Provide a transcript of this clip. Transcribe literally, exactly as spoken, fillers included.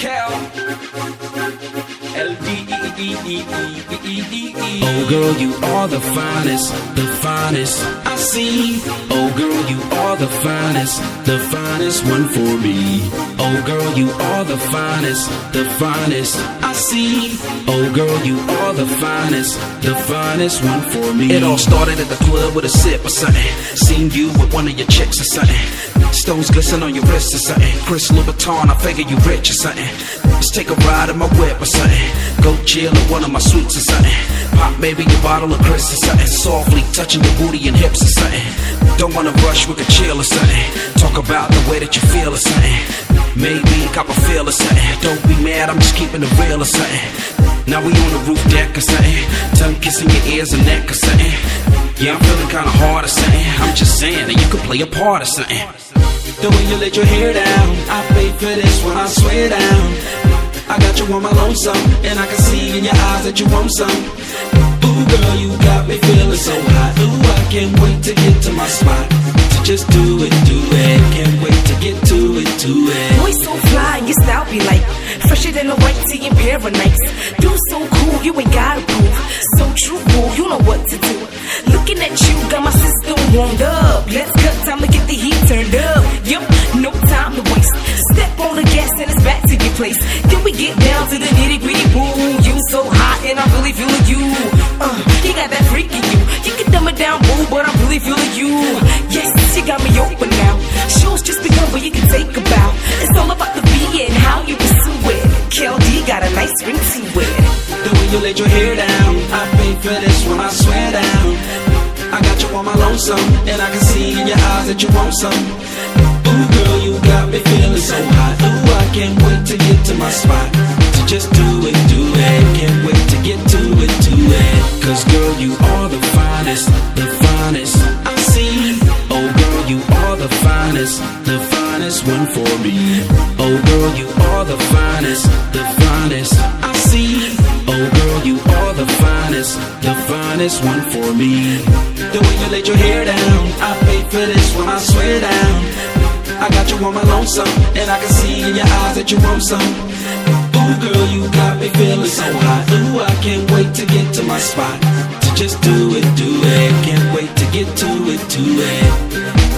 Cal. L D E D E E E E E. Oh girl, you are the finest, the finest I see. Oh girl, you are the finest, the finest one for me. Oh girl, you are the finest, the finest I see. Oh girl, you are the finest, the finest one for me. It all started at the club with a sip or something. Seen you with one of your chicks or something. Stones glisten on your wrist or something. Chris Louboutin, I figure you rich or something. Let's take a ride in my whip or something. Go chill at one of my suites or something. Pop maybe a bottle of Chris or something. Softly touching your booty and hips or something. Don't wanna rush, we could chill or something. Talk about the way that you feel or something. Maybe cop a feel or something. Don't be mad, I'm just keeping it real or something. Now we on the roof deck or something. Tongue kissing your ears and neck or something. Yeah, I'm feeling kinda hard or something. I'm just saying that you could play a part or something. The way you let your hair down, I paid for this when I swear down. I got you on my lonesome, and I can see in your eyes that you want some. Ooh girl, you got me feeling so hot. Ooh, I can't wait to get to my spot. To just do it, do it. Can't wait to get to it, do it. Boy so fly, your style be like fresher than a white tea and paradise. You so cool, you ain't gotta prove. So true, boo, you know what to do. Looking at you, got my system warmed up. Let's cut, time to get the heat turned up. Yup, no time to waste. Step on the gas and it's back to your place. Then we get down to the nitty gritty, boo. You so hot and I'm really feeling you. Uh, you got that freak in you. You can dumb it down, boo, but I'm really feeling you. Yes, you got me open now. Show's just begun, but you can take a bow. It's all about the beat and how you pursue it. K L D got a nice ring to it. The way you laid your hair down, I paid for this when I swear down. I got you on my lonesome, and I can see in your eyes that you want some. Ooh girl, you got me feeling so hot. Ooh, I can't wait to get to my spot. To just do it, do it. Can't wait to get to it, do it. Cause girl, you are the finest, the finest I see. Oh girl, you are the finest, the finest one for me. Oh girl, you are the finest, the finest I see. Oh girl, you are the finest, the finest one for me. The way you laid your hair down, I paid for this when I swear down. I got you on my lonesome, and I can see in your eyes that you want some. Ooh girl, you got me feeling so hot. Ooh, I can't wait to get to my spot. To just do it, do it. Can't wait to get to it, do it.